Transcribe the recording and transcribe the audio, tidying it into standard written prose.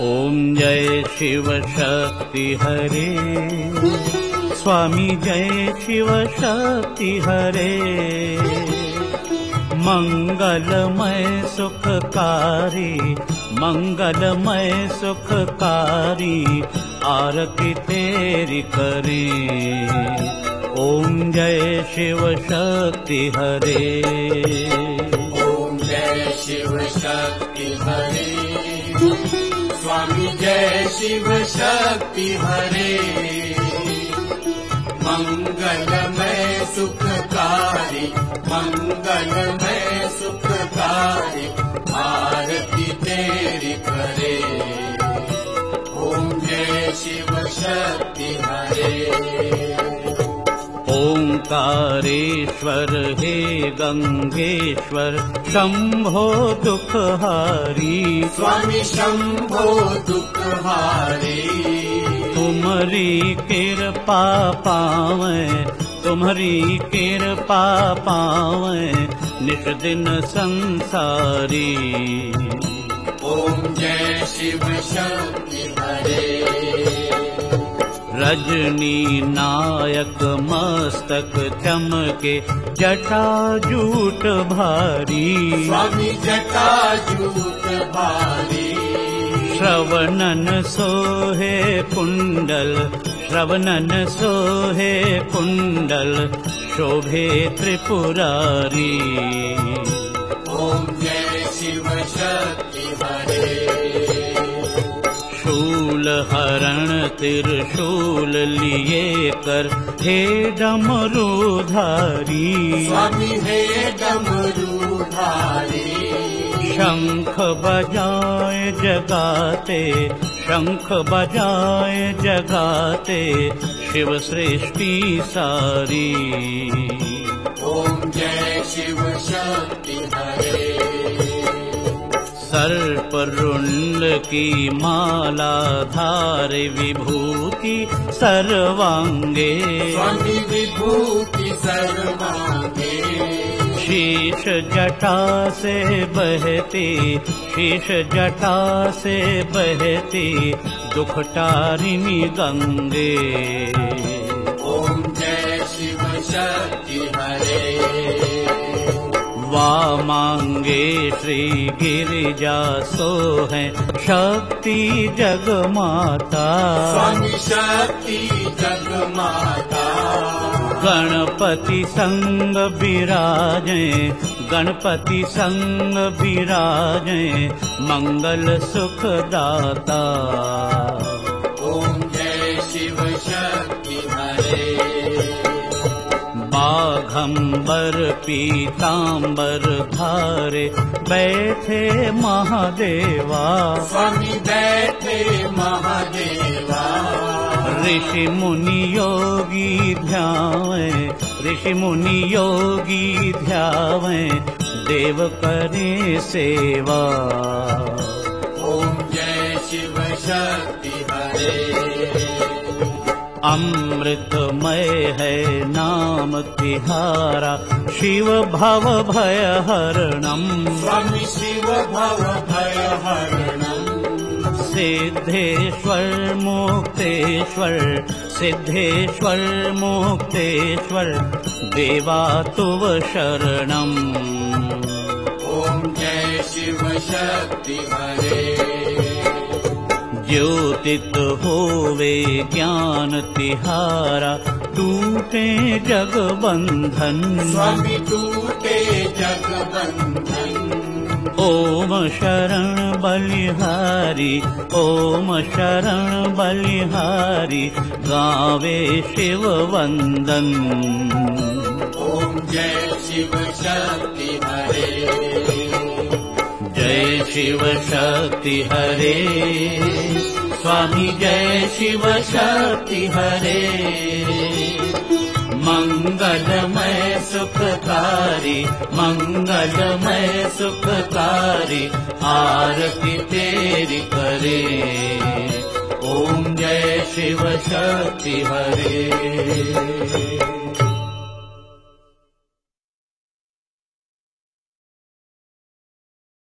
ओम जय शिव शक्ति हरे, स्वामी जय शिव शक्ति हरे। मंगलमय सुखकारी, मंगलमय सुखकारी, आरती तेरी करें। ओम जय शिव शक्ति हरे। ओम जय शिव शक्ति हरे, स्वामी जय शिव शक्ति हरे। मंगलमय सुखकारी, मंगलमय सुखकारी, आरती तेरी करे। ओम जय शिव शक्ति हरे। ओंकारेश्वर हे गंगेश्वर, शंभो दुखहारी, स्वामी शंभो दुखहारी। तुम्हारी कृपा पावे, तुम्हारी कृपा पावे, नित दिन संसारी। ओम जय शिव शक्ति हरे। रजनी नायक मस्तक चमके, जटाजूट भारी, स्वामी जटाजूट भारी। श्रवणन सोहे कुंडल, श्रवणन सोहे कुंडल, शोभे त्रिपुरारी। ओम जय शिव शक्ति हरे। शूल हरण त्रिशूल लिए कर, हे डमरूधारी, स्वामी हे डमरूधारी। शंख बजाए जगाते, शंख बजाए जगाते, शिव सृष्टि सारी। ओम जय शिव शक्ति हरे। सर्परुंड की माला धारे, विभूति सर्वांगे, स्वामी विभूति सर्वांगे। शीश जटा से बहती, शीश जटा से बहती, दुख तारिणी गंगे। ओम जय शिव शक्ति हरे। वामांगे श्री गिरिजा सोहै, शक्ति जगमाता, स्वामी शक्ति जगमाता। गणपति संग विराजे, गणपति संग विराजे, मंगल सुख दाता। ओम जय शिव शक्ति हरे। बाघंबर पीतांबर धारे, बैठे महादेवा, स्वामी बैठे महादेवा। ऋषि मुनि योगी ध्यावे, ऋषि मुनि योगी ध्यावे, देव करे सेवा। ओम जय शिव शक्ति हरे। अमृतमय है नाम तिहारा, शिव भव भय हरणम, स्वामी शिव भव भय हरणम। सिद्धेश्वर मुक्तेश्वर, सिद्धेश्वर मुक्तेश्वर, देवा तुव शरणम। ओम जय शिव शक्ति हरे। ज्योतित होवे ज्ञान तिहारा, टूटे जग बंधन, स्वामी टूटे जग बंधन। ओम शरण बलिहारी, ओम शरण बलिहारी, गावे शिव वंदन। ओम जय शिव शक्ति हरे। जय शिव शक्ति हरे, स्वामी जय शिव शक्ति हरे। मंगलमय सुखकारी, मंगलमय सुखकारी, आरती तेरी करे। ओम जय शिव शक्ति हरे।